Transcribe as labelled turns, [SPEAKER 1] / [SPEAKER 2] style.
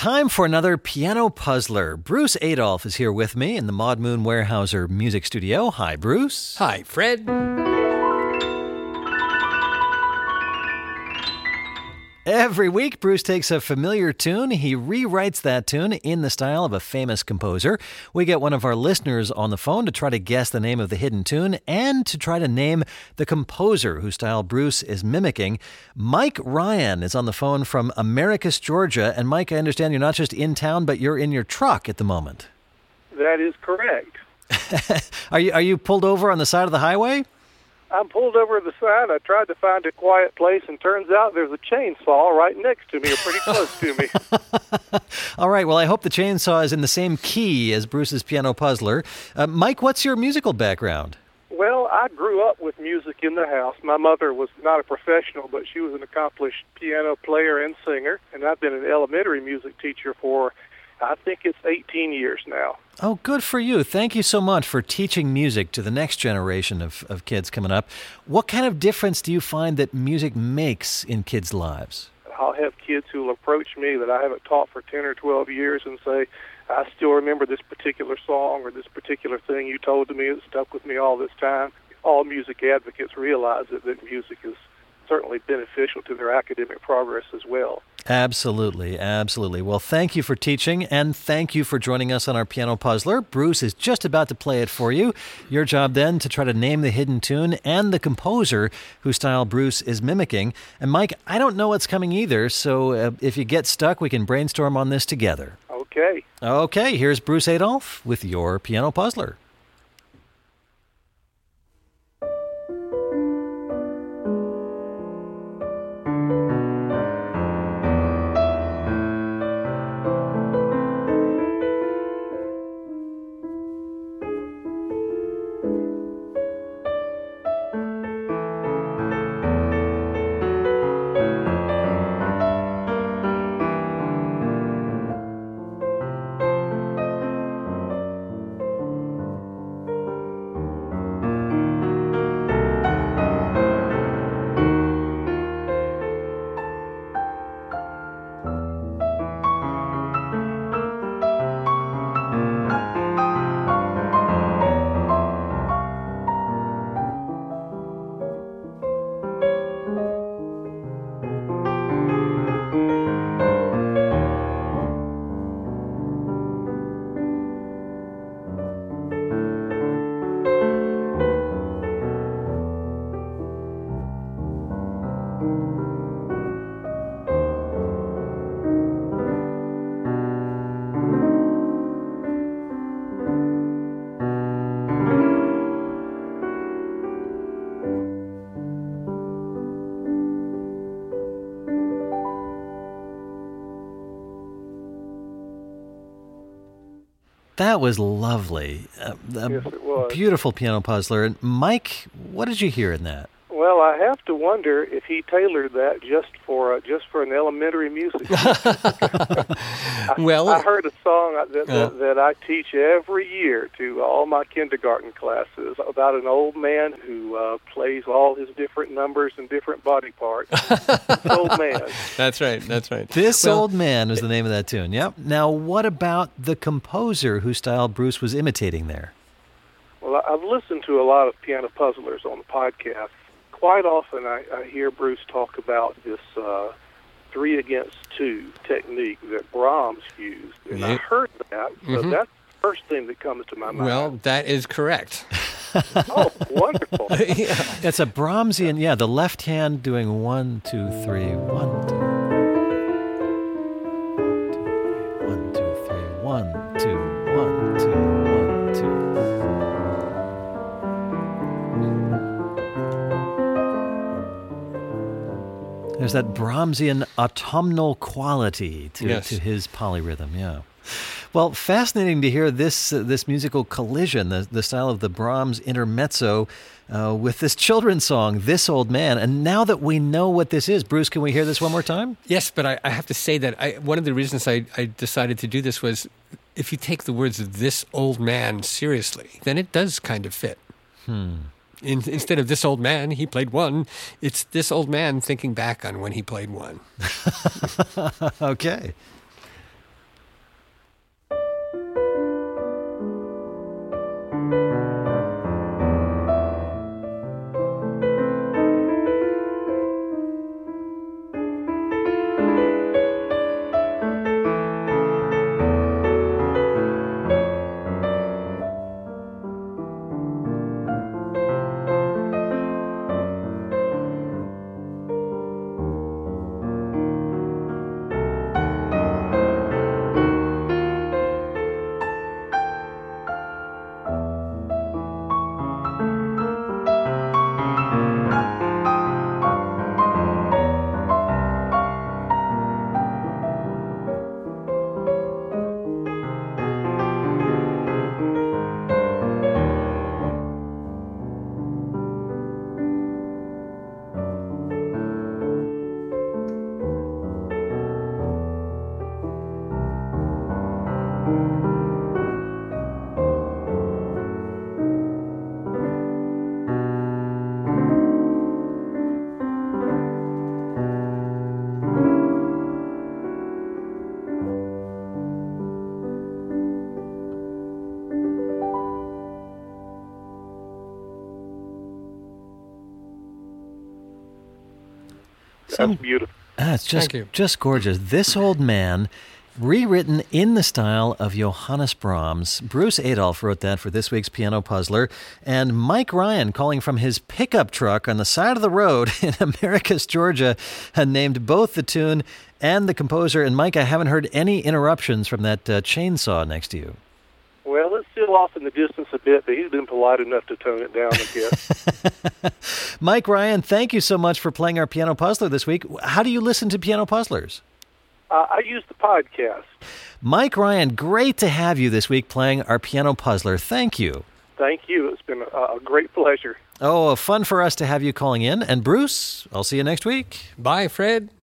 [SPEAKER 1] time for another Piano Puzzler. Bruce Adolphe is here with me in the Maud Moon Weyerhaeuser Music Studio. Hi, Bruce.
[SPEAKER 2] Hi, Fred.
[SPEAKER 1] Every week, Bruce takes a familiar tune. He rewrites that tune in the style of a famous composer. We get one of our listeners on the phone to try to guess the name of the hidden tune and to try to name the composer whose style Bruce is mimicking. Mike Ryan is on the phone from Americus, Georgia. And Mike, I understand you're not just in town, but you're in your truck at the moment.
[SPEAKER 3] That is correct.
[SPEAKER 1] Are you pulled over on the side of the highway?
[SPEAKER 3] I'm pulled over to the side. I tried to find a quiet place, and turns out there's a chainsaw right next to me, or pretty close to me.
[SPEAKER 1] All right, well, I hope the chainsaw is in the same key as Bruce's Piano Puzzler. Mike, what's your musical background?
[SPEAKER 3] Well, I grew up with music in the house. My mother was not a professional, but she was an accomplished piano player and singer, and I've been an elementary music teacher for, I think it's 18 years now.
[SPEAKER 1] Oh, good for you. Thank you so much for teaching music to the next generation of kids coming up. What kind of difference do you find that music makes in kids' lives?
[SPEAKER 3] I'll have kids who will approach me that I haven't taught for 10 or 12 years and say, I still remember this particular song or this particular thing you told to me. It stuck with me all this time. All music advocates realize that music is certainly beneficial to their academic progress as well.
[SPEAKER 1] Absolutely, absolutely. Well, thank you for teaching, and thank you for joining us on our Piano Puzzler. Bruce is just about to play it for you. Your job then to try to name the hidden tune and the composer whose style Bruce is mimicking. And Mike, I don't know what's coming either, so if you get stuck, we can brainstorm on this together.
[SPEAKER 3] Okay.
[SPEAKER 1] Okay, here's Bruce Adolphe with your Piano Puzzler. That was lovely.
[SPEAKER 3] Yes, it was.
[SPEAKER 1] Beautiful Piano Puzzler. And Mike, what did you hear in that?
[SPEAKER 3] Well, I have to wonder if he tailored that just for an elementary music.
[SPEAKER 2] Well,
[SPEAKER 3] I heard a song that I teach every year to all my kindergarten classes about an old man who plays all his different numbers and different body parts. This old man.
[SPEAKER 2] That's right.
[SPEAKER 1] This Old Man was the name of that tune. Yep. Now, what about the composer whose style Bruce was imitating there?
[SPEAKER 3] Well, I've listened to a lot of Piano Puzzlers on the podcast. Quite often I hear Bruce talk about this 3 against 2 technique that Brahms used. And I heard that, so that's the first thing that comes to my mind.
[SPEAKER 2] Well, that is correct.
[SPEAKER 3] Oh, wonderful.
[SPEAKER 2] Yeah.
[SPEAKER 1] It's a Brahmsian, the left hand doing 1, 2, 3, 1, 2. 1, 2, 3, 1, 2, 1, 2, 1, 2. There's that Brahmsian autumnal quality to his polyrhythm, yeah. Well, fascinating to hear this musical collision, the style of the Brahms intermezzo with this children's song, This Old Man. And now that we know what this is, Bruce, can we hear this one more time?
[SPEAKER 2] Yes, but I have to say that one of the reasons I decided to do this was if you take the words of this old man seriously, then it does kind of fit. Instead of this old man, he played one, it's this old man thinking back on when he played one.
[SPEAKER 1] Okay.
[SPEAKER 3] That's beautiful.
[SPEAKER 1] It's
[SPEAKER 2] Thank you.
[SPEAKER 1] just gorgeous. This Old Man, rewritten in the style of Johannes Brahms. Bruce Adolphe wrote that for this week's Piano Puzzler. And Mike Ryan, calling from his pickup truck on the side of the road in Americus, Georgia, had named both the tune and the composer. And Mike, I haven't heard any interruptions from that chainsaw next to you.
[SPEAKER 3] Well, it's still off in the distance a bit, but he's been polite enough to tone it down a bit.
[SPEAKER 1] Mike Ryan, thank you so much for playing our Piano Puzzler this week. How do you listen to Piano Puzzlers?
[SPEAKER 3] I use the podcast.
[SPEAKER 1] Mike Ryan, great to have you this week playing our Piano Puzzler. Thank you.
[SPEAKER 3] Thank you. It's been a great pleasure.
[SPEAKER 1] Oh, fun for us to have you calling in. And Bruce, I'll see you next week.
[SPEAKER 2] Bye, Fred.